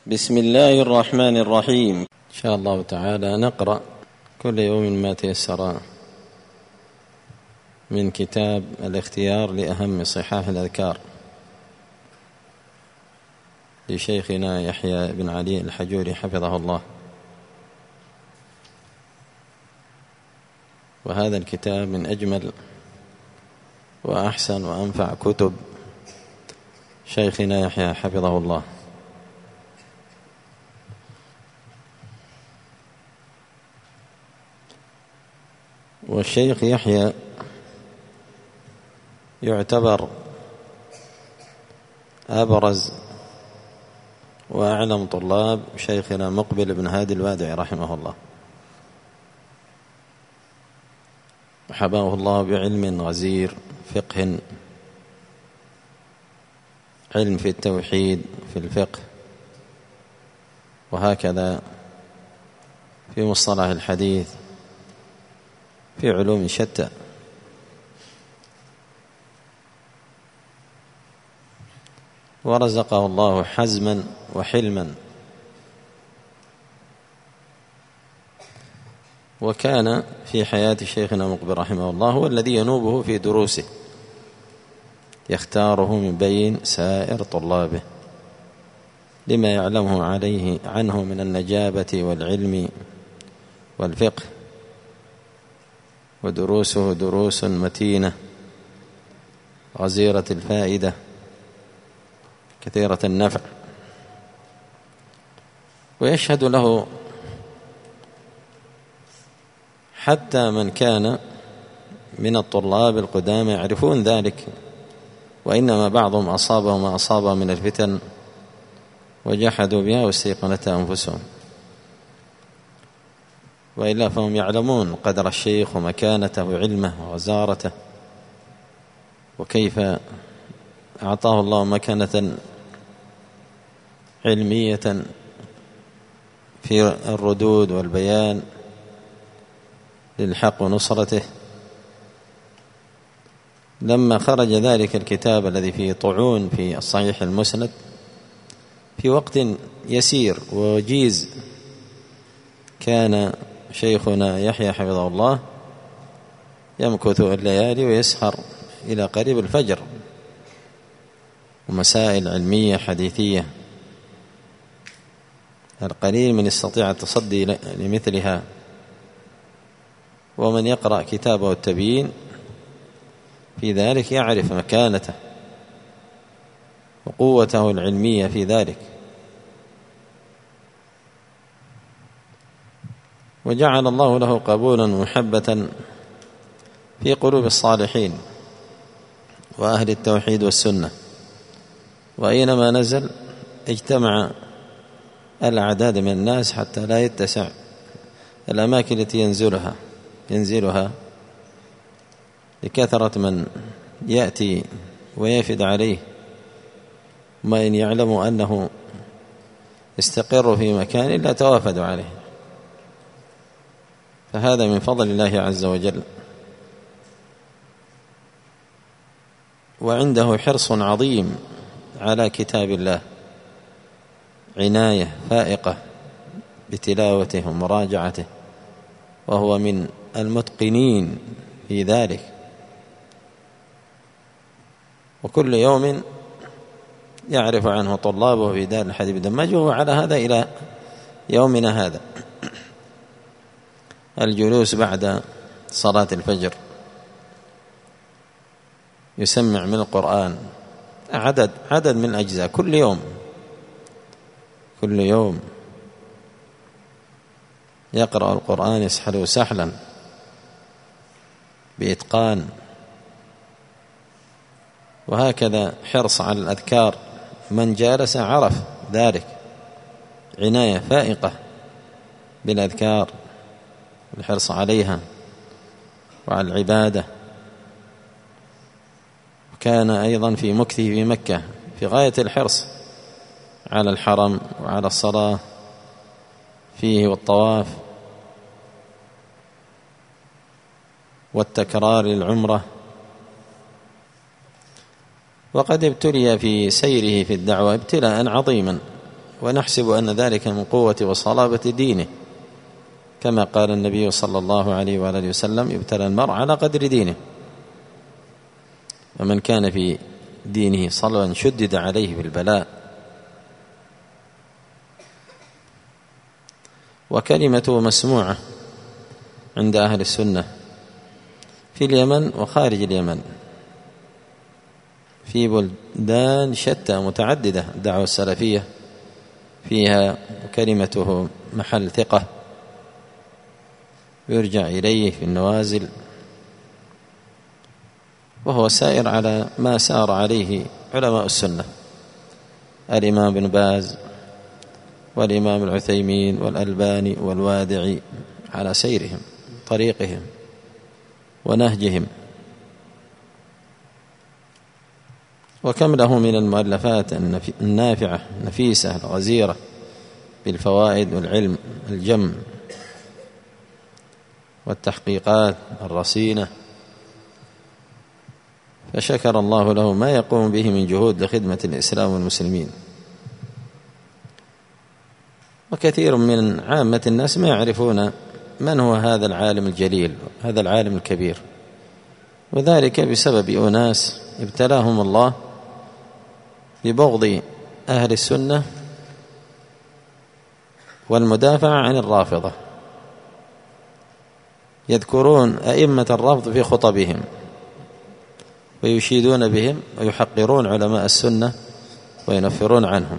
بسم الله الرحمن الرحيم. إن شاء الله تعالى نقرأ كل يوم ما تيسر من كتاب الاختيار لأهم صحاح الأذكار لشيخنا يحيى بن علي الحجوري حفظه الله. وهذا الكتاب من أجمل وأحسن وأنفع كتب شيخنا يحيى حفظه الله. والشيخ يحيى يعتبر أبرز وأعلم طلاب شيخنا مقبل بن هادي الوادعي رحمه الله، وحباه الله بعلم غزير، فقه، علم في التوحيد في الفقه، وهكذا في مصطلح الحديث، في علوم شتى. ورزقه الله حزما وحلما، وكان في حياة شيخنا مقبل رحمه الله هو الذي ينوبه في دروسه، يختاره من بين سائر طلابه لما يعلمه عنه من النجابة والعلم والفقه، ودروسه دروس متينة غزيرة الفائدة كثيرة النفع. ويشهد له حتى من كان من الطلاب القدامى يعرفون ذلك، وإنما بعضهم أصابه ما أصاب من الفتن وجحدوا بها واستيقنتها أنفسهم، وإلا فهم يعلمون قدر الشيخ ومكانته وعلمه وغزارته، وكيف أعطاه الله مكانة علمية في الردود والبيان للحق ونصرته. لما خرج ذلك الكتاب الذي فيه طعون في الصحيح المسند في وقت يسير ووجيز، كان شيخنا يحيى حفظه الله يمكث الليالي ويسهر إلى قريب الفجر، ومسائل علمية حديثية القليل من يستطيع التصدي لمثلها. ومن يقرأ كتابه التبيين في ذلك يعرف مكانته وقوته العلمية في ذلك. وجعل الله له قبولا محبة في قلوب الصالحين وأهل التوحيد والسنة، وأينما نزل اجتمع الأعداد من الناس حتى لا يتسع الأماكن التي ينزلها لكثرة من يأتي ويفد عليه، ما إن يعلم أنه يستقر في مكان لا توافدوا عليه. فهذا من فضل الله عز وجل. وعنده حرص عظيم على كتاب الله، عناية فائقة بتلاوته ومراجعته، وهو من المتقنين في ذلك. وكل يوم يعرف عنه طلابه في دار الحديث بدماج، وهو على هذا إلى يومنا هذا، الجلوس بعد صلاة الفجر يسمع من القرآن عدد من الأجزاء كل يوم يقرأ القرآن يسحله سحلا بإتقان. وهكذا حرص على الأذكار، من جالس عرف ذلك، عناية فائقة بالأذكار والحرص عليها وعلى العبادة. وكان أيضا في مكثه في مكة في غاية الحرص على الحرم وعلى الصلاة فيه والطواف والتكرار للعمرة. وقد ابتلي في سيره في الدعوة ابتلاء عظيما ونحسب أن ذلك من قوة وصلابة دينه، كما قال النبي صلى الله عليه وآله وسلم: يبتلى المرء على قدر دينه، ومن كان في دينه صلبا شدد عليه بالبلاء. وكلمته مسموعة عند أهل السنة في اليمن وخارج اليمن، في بلدان شتى متعددة الدعوة السلفية فيها، وكلمته محل ثقة يرجع إليه في النوازل، وهو سائر على ما سار عليه علماء السنة، الإمام ابن باز والإمام العثيمين والألباني والوادعي، على سيرهم طريقهم ونهجهم. وكم له من المؤلفات النافعة النفيسة الغزيرة بالفوائد والعلم الجم والتحقيقات الرصينة، فشكر الله له ما يقوم به من جهود لخدمة الإسلام والمسلمين. وكثير من عامة الناس ما يعرفون من هو هذا العالم الجليل، هذا العالم الكبير، وذلك بسبب أناس ابتلاهم الله ببغض أهل السنة والمدافعة عن الرافضة، يذكرون أئمة الرفض في خطبهم ويشيدون بهم ويحقرون علماء السنة وينفرون عنهم.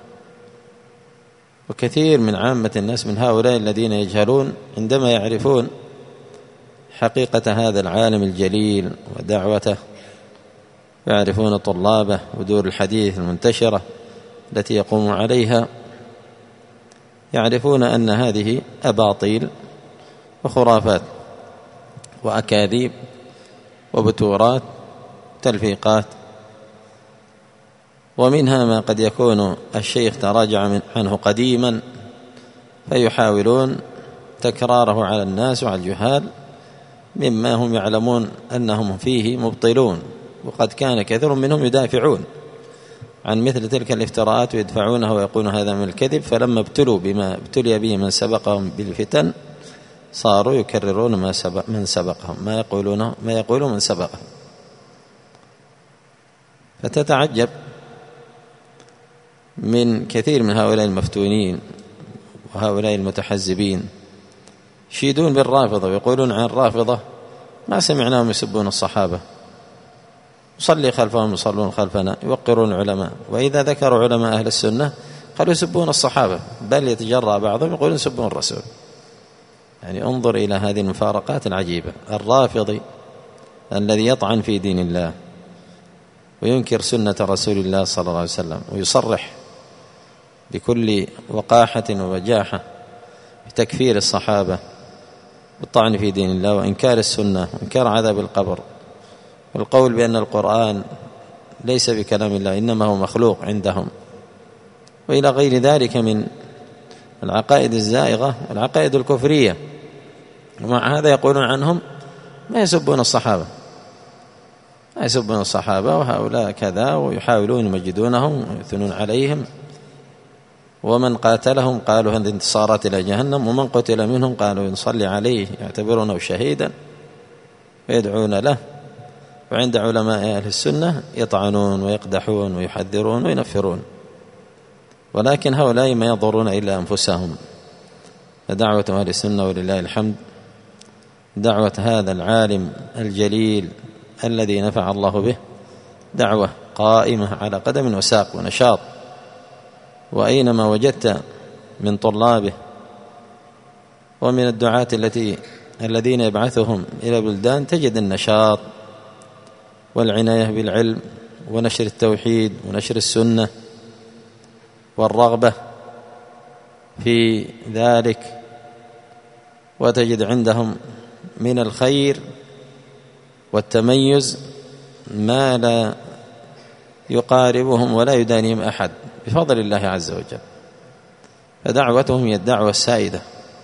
وكثير من عامة الناس من هؤلاء الذين يجهلون عندما يعرفون حقيقة هذا العالم الجليل ودعوته، يعرفون طلابه ودور الحديث المنتشرة التي يقوم عليها، يعرفون أن هذه أباطيل وخرافات وأكاذيب وبتورات تلفيقات، ومنها ما قد يكون الشيخ تراجع عنه قديما فيحاولون تكراره على الناس وعلى الجهال مما هم يعلمون أنهم فيه مبطلون، وقد كان كثير منهم يدافعون عن مثل تلك الافتراءات ويدفعونها ويقولون هذا من الكذب، فلما ابتلوا بما ابتلي به من سبقهم بالفتن صاروا يكررون من سبقهم ما يقولون من سبقهم. فتتعجب من كثير من هؤلاء المفتونين وهؤلاء المتحزبين، يشيدون بالرافضة ويقولون عن الرافضة: ما سمعناهم يسبون الصحابة، نصلي خلفهم يصلون خلفنا، يوقرون العلماء، وإذا ذكروا علماء أهل السنة قالوا يسبون الصحابة، بل يتجرأ بعضهم يقولون يسبون الرسول. يعني انظر إلى هذه المفارقات العجيبة. الرافضي الذي يطعن في دين الله وينكر سنة رسول الله صلى الله عليه وسلم ويصرح بكل وقاحة ووجاحة بتكفير الصحابة والطعن في دين الله وإنكار السنة وإنكار عذاب القبر والقول بأن القرآن ليس بكلام الله إنما هو مخلوق عندهم، وإلى غير ذلك من العقائد الزائغة والعقائد الكفرية، ومع هذا يقولون عنهم ما يسبون الصحابة، ما يسبون الصحابة وهؤلاء كذا، ويحاولون يمجدونهم ويثنون عليهم، ومن قاتلهم قالوا هذه انتصارات إلى جهنم، ومن قتل منهم قالوا نصلي عليه يعتبرونه شهيدا ويدعون له. وعند علماء أهل السنة يطعنون ويقدحون ويحذرون وينفرون، ولكن هؤلاء ما يضرون إلا أنفسهم. فدعوة أهل السنة ولله الحمد دعوة هذا العالم الجليل الذي نفع الله به دعوة قائمة على قدم وساق ونشاط، وأينما وجدت من طلابه ومن الدعاة الذين يبعثهم إلى بلدان تجد النشاط والعناية بالعلم ونشر التوحيد ونشر السنة والرغبة في ذلك، وتجد عندهم من الخير والتميز ما لا يقاربهم ولا يدانيهم أحد بفضل الله عز وجل. فدعوتهم هي الدعوة السائدة،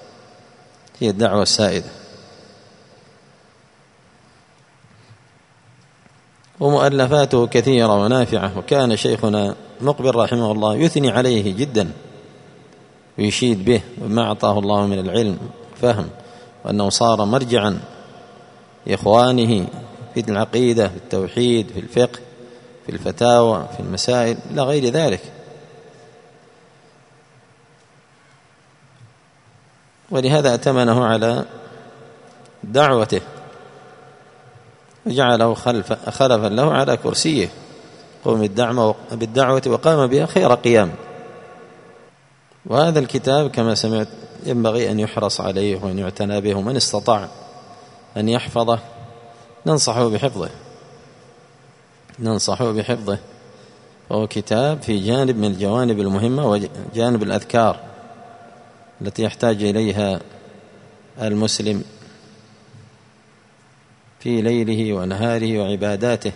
هي الدعوة السائدة. ومؤلفاته كثيرة ونافعة، وكان شيخنا مقبل رحمه الله يثني عليه جدا ويشيد به وما أعطاه الله من العلم فهم، وأنه صار مرجعا لإخوانه في العقيدة، في التوحيد، في الفقه، في الفتاوى، في المسائل إلى غير ذلك. ولهذا أتمنه على دعوته وجعله خلفا له على كرسيه، قوم بالدعوة وقام بها خير قيام. وهذا الكتاب كما سمعت ينبغي أن يحرص عليه وأن يعتنى به، ومن استطاع أن يحفظه ننصحه بحفظه. وهو كتاب في جانب من الجوانب المهمة وجانب الأذكار التي يحتاج إليها المسلم في ليله ونهاره وعباداته،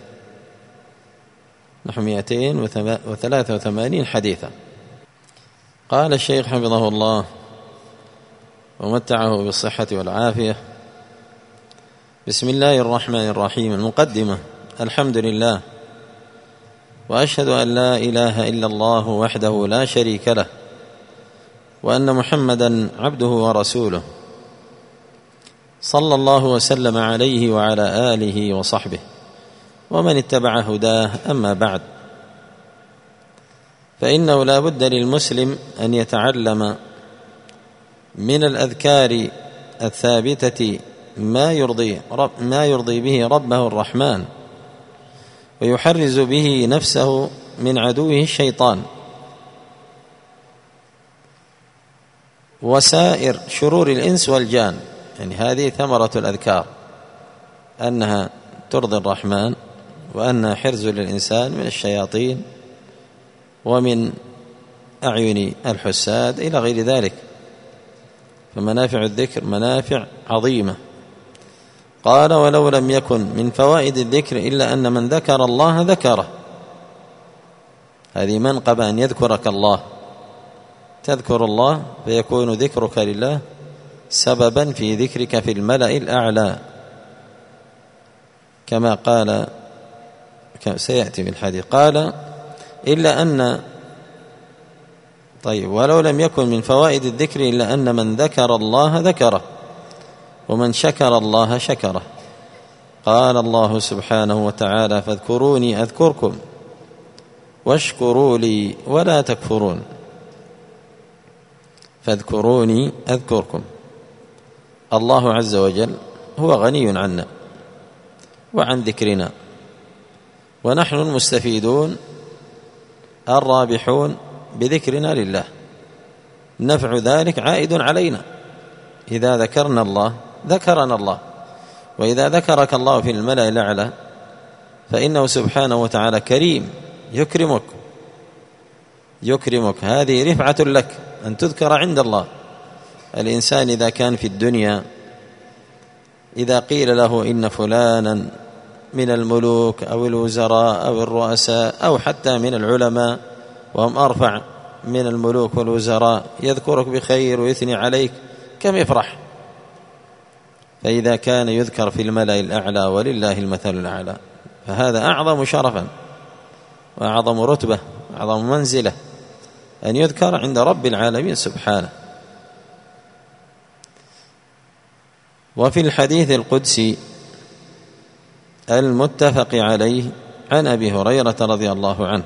نحو 283 حديثا. قال الشيخ حفظه الله ومتعه بالصحة والعافية: بسم الله الرحمن الرحيم. المقدمة: الحمد لله، وأشهد أن لا إله إلا الله وحده لا شريك له، وأن محمدا عبده ورسوله، صلى الله وسلم عليه وعلى آله وصحبه ومن اتبع هداه. أما بعد، فإنه لا بد للمسلم أن يتعلم من الأذكار الثابتة ما يرضي به ربه الرحمن، ويحرز به نفسه من عدوه الشيطان وسائر شرور الإنس والجان. يعني هذه ثمرة الأذكار، أنها ترضي الرحمن، وأنها حرز للإنسان من الشياطين ومن أعين الحساد إلى غير ذلك. فمنافع الذكر منافع عظيمة. قال: ولو لم يكن من فوائد الذكر إلا أن من ذكر الله ذكره. هذه منقبة، أن يذكرك الله، تذكر الله فيكون ذكرك لله سببا في ذكرك في الملأ الأعلى، كما قال سيأتي بالحديث. قال: إلا أن ولو لم يكن من فوائد الذكر إلا أن من ذكر الله ذكره، ومن شكر الله شكره. قال الله سبحانه وتعالى: فاذكروني أذكركم واشكروا لي ولا تكفرون. فاذكروني أذكركم. الله عز وجل هو غني عنا وعن ذكرنا، ونحن المستفيدون الرابحون بذكرنا لله. نفع ذلك عائد علينا، إذا ذكرنا الله ذكرنا الله، وإذا ذكرك الله في الملأ الأعلى فإنه سبحانه وتعالى كريم يكرمك. هذه رفعة لك أن تذكر عند الله. الإنسان إذا كان في الدنيا، إذا قيل له إن فلانا من الملوك أو الوزراء أو الرؤساء أو حتى من العلماء، وهم أرفع من الملوك والوزراء، يذكرك بخير ويثني عليك، كم يفرح. فإذا كان يذكر في الملأ الأعلى ولله المثل الأعلى، فهذا أعظم شرفا وأعظم رتبة وأعظم منزلة، أن يذكر عند رب العالمين سبحانه. وفي الحديث القدسي المتفق عليه عن أبي هريرة رضي الله عنه،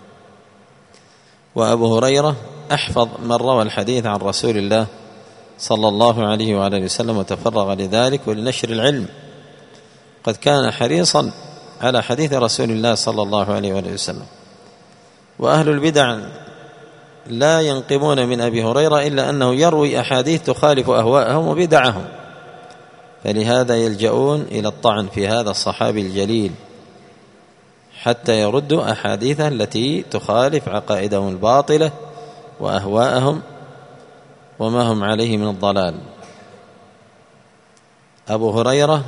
وأبو هريرة أحفظ من روى الحديث عن رسول الله صلى الله عليه وعلى وسلم، وتفرغ لذلك ولنشر العلم. قد كان حريصا على حديث رسول الله صلى الله عليه وعلى وسلم. وأهل البدع لا ينقمون من أبي هريرة إلا أنه يروي أحاديث تخالف أهواءهم وبدعهم، فلهذا يلجؤون إلى الطعن في هذا الصحابي الجليل حتى يردوا أحاديثه التي تخالف عقائدهم الباطلة وأهواءهم وما هم عليه من الضلال. أبو هريرة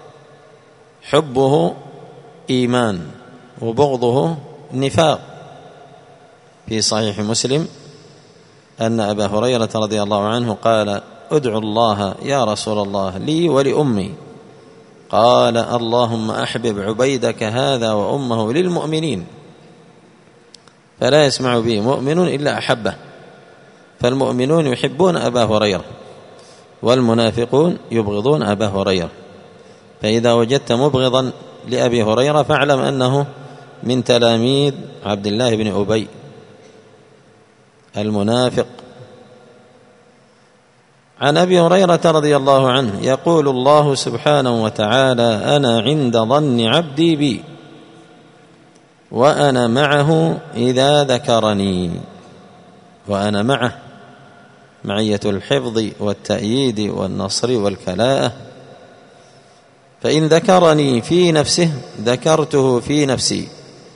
حبه إيمان وبغضه نفاق. في صحيح مسلم أن أبا هريرة رضي الله عنه قال: ادعو الله يا رسول الله لي ولأمي. قال: اللهم أحبب عبيدك هذا وأمه للمؤمنين، فلا يسمع به مؤمن إلا أحبه. فالمؤمنون يحبون أبا هريرة والمنافقون يبغضون أبا هريرة. فإذا وجدت مبغضا لأبي هريرة فاعلم أنه من تلاميذ عبد الله بن أبي المنافق. عن أبي هريرة رضي الله عنه يقول الله سبحانه وتعالى: أنا عند ظن عبدي بي وأنا معه إذا ذكرني. وأنا معه معية الحفظ والتأييد والنصر والكلاءة. فإن ذكرني في نفسه ذكرته في نفسي،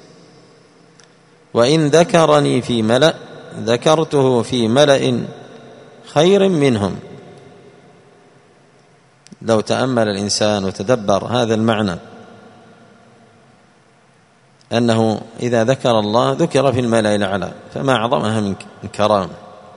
وإن ذكرني في ملأ ذكرته في ملأ خير منهم. لو تأمل الإنسان وتدبر هذا المعنى، أنه إذا ذكر الله ذكر في الملأ الأعلى، فما أعظمها من كرامة،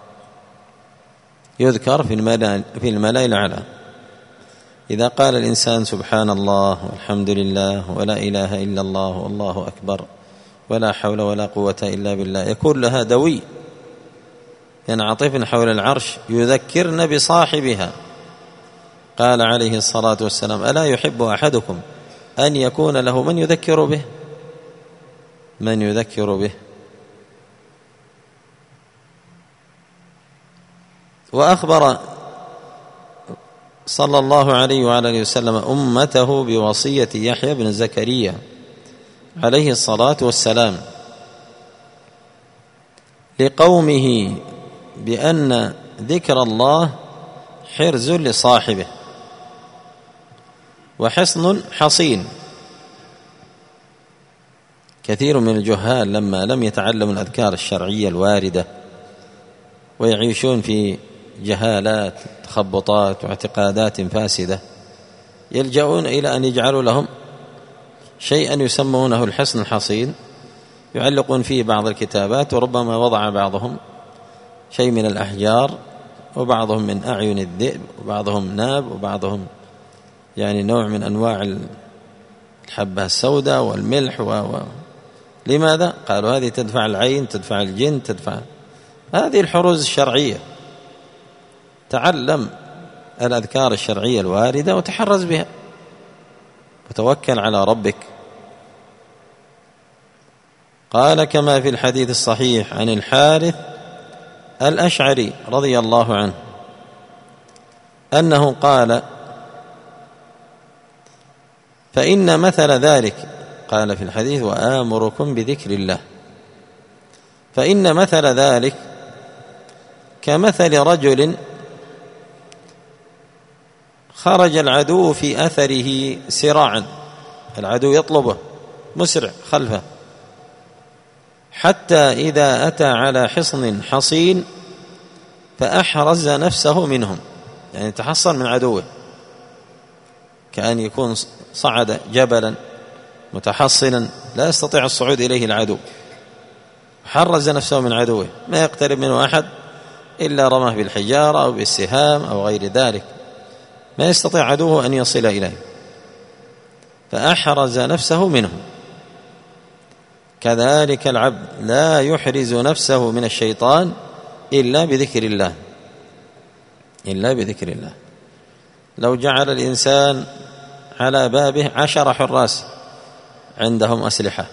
يذكر في الملأ الأعلى. إذا قال الإنسان سبحان الله والحمد لله ولا إله إلا الله والله أكبر ولا حول ولا قوة إلا بالله، يكون لها دوي ينعطفن حول العرش يذكرن بصاحبها. قال عليه الصلاة والسلام: ألا يحب أحدكم أن يكون له من يذكر به؟ من يذكر به. وأخبر صلى الله عليه وعلى آله وسلم أمته بوصية يحيى بن زكريا عليه الصلاة والسلام لقومه بأن ذكر الله حرز لصاحبه وحصن حصين. كثير من الجهال لما لم يتعلموا الأذكار الشرعية الواردة ويعيشون في جهالات تخبطات واعتقادات فاسدة، يلجؤون إلى أن يجعلوا لهم شيئا يسمونه الحصن الحصين، يعلقون فيه بعض الكتابات، وربما وضع بعضهم شيء من الأحجار، وبعضهم من أعين الذئب، وبعضهم ناب، وبعضهم يعني نوع من أنواع الحبة السوداء والملح لماذا؟ قالوا هذه تدفع العين، تدفع الجن، تدفع هذه الحروز الشرعية. تعلم الأذكار الشرعية الواردة وتحرز بها وتوكل على ربك. قال كما في الحديث الصحيح عن الحارث الأشعري رضي الله عنه أنه قال: فإن مثل ذلك، قال في الحديث: وآمركم بذكر الله، فإن مثل ذلك كمثل رجل خرج العدو في أثره سراعا، العدو يطلبه مسرع خلفه، حتى إذا أتى على حصن حصين فأحرز نفسه منهم، يعني تحصن من عدوه، كأن يكون صعد جبلا متحصنا لا يستطيع الصعود إليه العدو، حرز نفسه من عدوه، ما يقترب منه أحد إلا رماه بالحجارة أو بالسهام أو غير ذلك، ما يستطيع عدوه أن يصل إليه، فأحرز نفسه منهم. كذلك العبد لا يحرز نفسه من الشيطان إلا بذكر الله، إلا بذكر الله. لو جعل الإنسان على بابه 10 حراس عندهم أسلحة،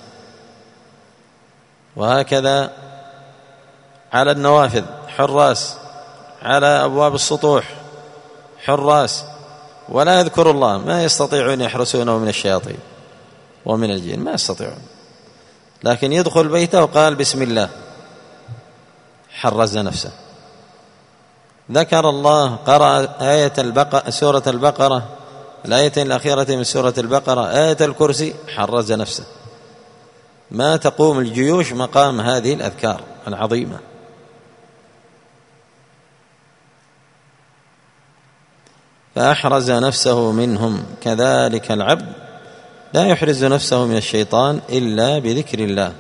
وهكذا على النوافذ حراس، على أبواب السطوح حراس، ولا يذكر الله، ما يستطيعون يحرسونه من الشياطين ومن الجن، ما يستطيعون. لكن يدخل بيته وقال بسم الله، حرز نفسه، ذكر الله، قرأ سورة البقرة، الآيتين الأخيرة من سورة البقرة، آية الكرسي، حرز نفسه. ما تقوم الجيوش مقام هذه الأذكار العظيمة. فأحرز نفسه منهم. كذلك العبد لا يحرز نفسه من الشيطان إلا بذكر الله.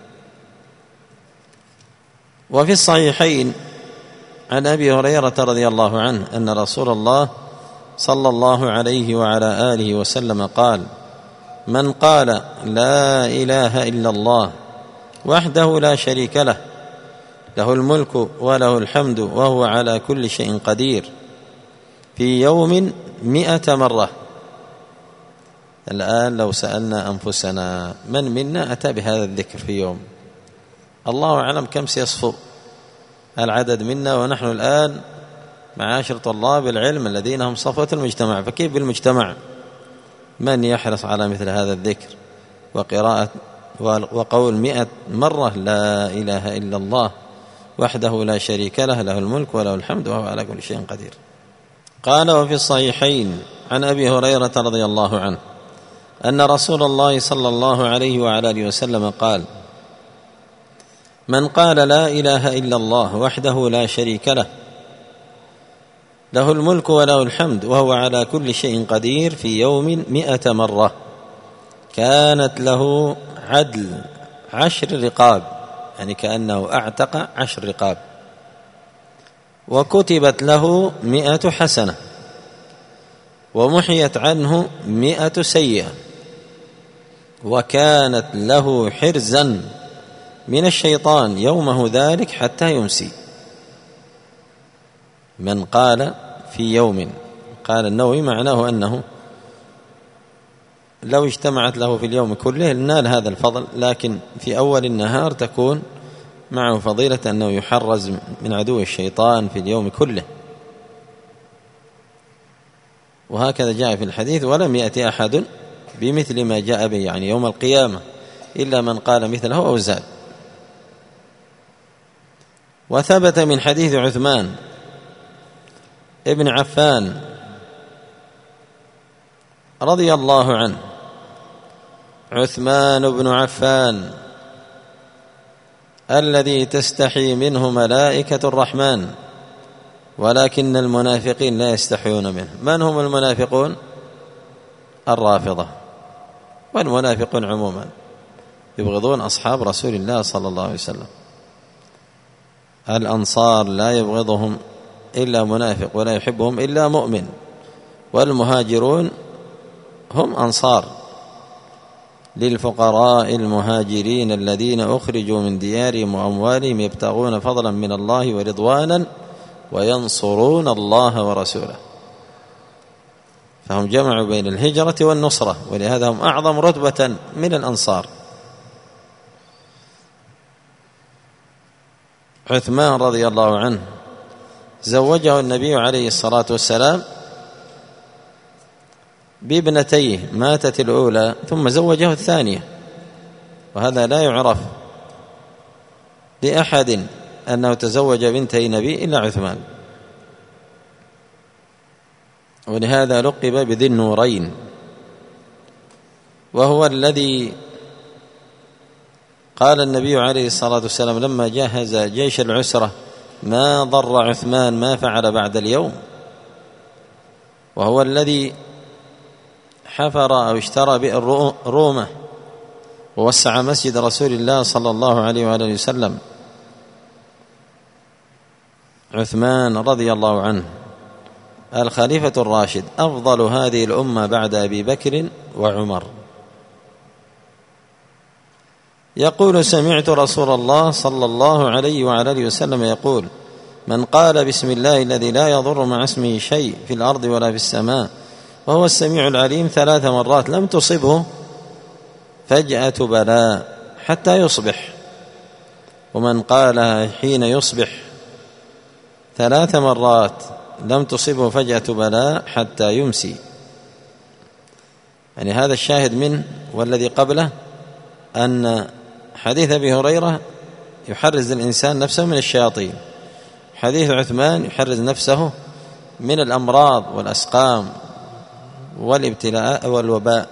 وفي الصحيحين عن أبي هريرة رضي الله عنه أن رسول الله صلى الله عليه وعلى آله وسلم قال: من قال لا إله إلا الله وحده لا شريك له له الملك وله الحمد وهو على كل شيء قدير في يوم 100 مرة. الآن لو سألنا أنفسنا من منا أتى بهذا الذكر في يوم؟ الله أعلم كم سيصفو العدد منا، ونحن الآن معاشر طلاب العلم الذين هم صفوة المجتمع، فكيف بالمجتمع من يحرص على مثل هذا الذكر وقراءة وقول 100 مرة لا إله إلا الله وحده لا شريك له، له الملك وله الحمد وهو على كل شيء قدير. قال: وفي الصحيحين عن أبي هريرة رضي الله عنه أن رسول الله صلى الله عليه وعلى آله وسلم قال: من قال لا إله إلا الله وحده لا شريك له، له الملك وله الحمد وهو على كل شيء قدير في يوم 100 مرة، كانت له عدل 10 رقاب، يعني كأنه أعتق 10 رقاب، وكتبت له 100 حسنة، ومحيت عنه 100 سيئة، وكانت له حرزا من الشيطان يومه ذلك حتى يمسي. من قال في يوم، قال النووي معناه أنه لو اجتمعت له في اليوم كله نال هذا الفضل، لكن في أول النهار تكون معه فضيلة أنه يحرز من عدو الشيطان في اليوم كله. وهكذا جاء في الحديث: ولم يأتي أحد بمثل ما جاء به، يعني يوم القيامة، إلا من قال مثله أو زاد. وثبت من حديث عثمان ابن عفان رضي الله عنه: عثمان بن عفان الذي تستحي منه ملائكة الرحمن ولكن المنافقين لا يستحيون منه. من هم المنافقون؟ الرافضة، والمنافقون عموما يبغضون أصحاب رسول الله صلى الله عليه وسلم. الأنصار لا يبغضهم إلا منافق ولا يحبهم إلا مؤمن، والمهاجرون هم أنصار للفقراء المهاجرين الذين أخرجوا من ديارهم وأموالهم يبتغون فضلا من الله ورضوانا وينصرون الله ورسوله، فهم جمعوا بين الهجرة والنصرة، ولهذا هم أعظم رتبة من الأنصار. عثمان رضي الله عنه زوجه النبي عليه الصلاة والسلام بابنتيه، ماتت الأولى ثم زوجه الثانية، وهذا لا يعرف لأحد أنه تزوج بنتي نبي إلا عثمان، ولهذا لقب بذي النورين. وهو الذي قال النبي عليه الصلاة والسلام لما جهز جيش العسرة: ما ضر عثمان ما فعل بعد اليوم. وهو الذي حفر أو اشترى بئر رومة ووسع مسجد رسول الله صلى الله عليه وآله وسلم. عثمان رضي الله عنه الخليفة الراشد، أفضل هذه الأمة بعد أبي بكر وعمر. يقول: سمعت رسول الله صلى الله عليه وعلى آله وسلم يقول: من قال بسم الله الذي لا يضر مع اسمه شيء في الأرض ولا في السماء وهو السميع العليم 3 مرات لم تصبه فجأة بلاء حتى يصبح، ومن قالها حين يصبح 3 مرات لم تصبه فجأة بلاء حتى يمسي. يعني هذا الشاهد منه والذي قبله أن حديث أبي هريرة يحرز الإنسان نفسه من الشياطين، حديث عثمان يحرز نفسه من الأمراض والأسقام والابتلاء والوباء.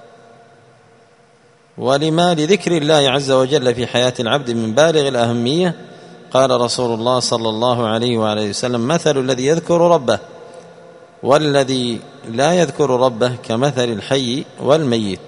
ولما لذكر الله عز وجل في حياة العبد من بالغ الأهمية، قال رسول الله صلى الله عليه وآله وسلم: مثل الذي يذكر ربه والذي لا يذكر ربه كمثل الحي والميت.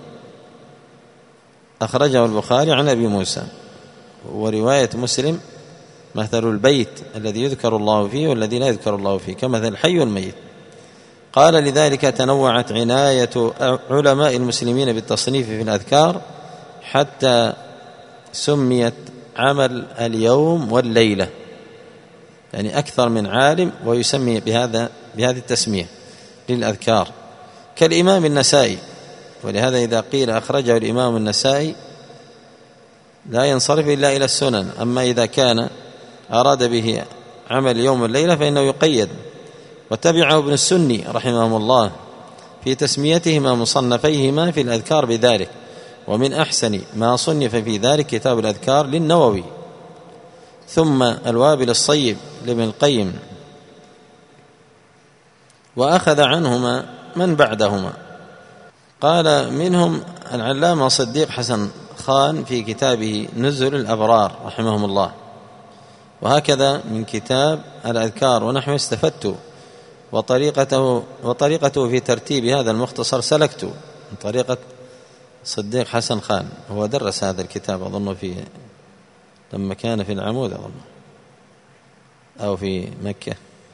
أخرجه البخاري عن أبي موسى. ورواية مسلم: مثل البيت الذي يذكر الله فيه والذي لا يذكر الله فيه كمثل الحي والميت. قال: لذلك تنوعت عناية علماء المسلمين بالتصنيف في الأذكار حتى سميت عمل اليوم والليلة، يعني أكثر من عالم ويسمي بهذه التسمية للأذكار، كالإمام النسائي. ولهذا إذا قيل أخرجه الإمام النسائي لا ينصرف إلا إلى السنن، أما إذا كان أراد به عمل اليوم والليلة فإنه يقيد. وتبعه ابن السني رحمه الله في تسميتهما مصنفيهما في الأذكار بذلك. ومن أحسن ما صنف في ذلك كتاب الأذكار للنووي، ثم الوابل الصيب لابن القيم، وأخذ عنهما من بعدهما. قال منهم العلامة صديق حسن خان في كتابه نزل الأبرار رحمهم الله. وهكذا من كتاب الأذكار ونحو استفدت، وطريقته في ترتيب هذا المختصر سلكت من طريقة صديق حسن خان. هو درس هذا الكتاب أظن لما كان في العمود أظن أو في مكة،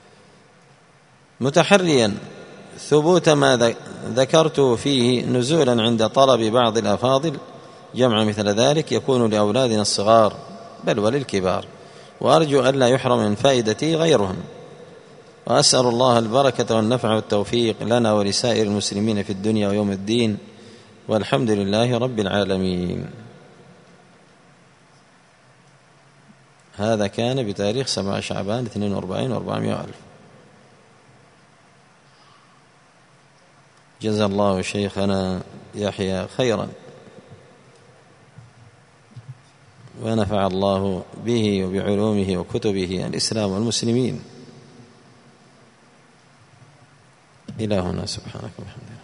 متحريا ثبوت ما ذكرته فيه نزولا عند طلب بعض الأفاضل. جمع مثل ذلك يكون لأولادنا الصغار بل وللكبار، وأرجو أن لا يحرم من فائدتي غيرهم. وأسأل الله البركة والنفع والتوفيق لنا ولسائر المسلمين في الدنيا ويوم الدين، والحمد لله رب العالمين. هذا كان بتاريخ 7 شعبان 42 و400 ألف. جزا الله شيخنا يحيى خيرا، ونفع الله به وبعلومه وكتبه الإسلام والمسلمين. إلى هنا، سبحانك وبحمدك.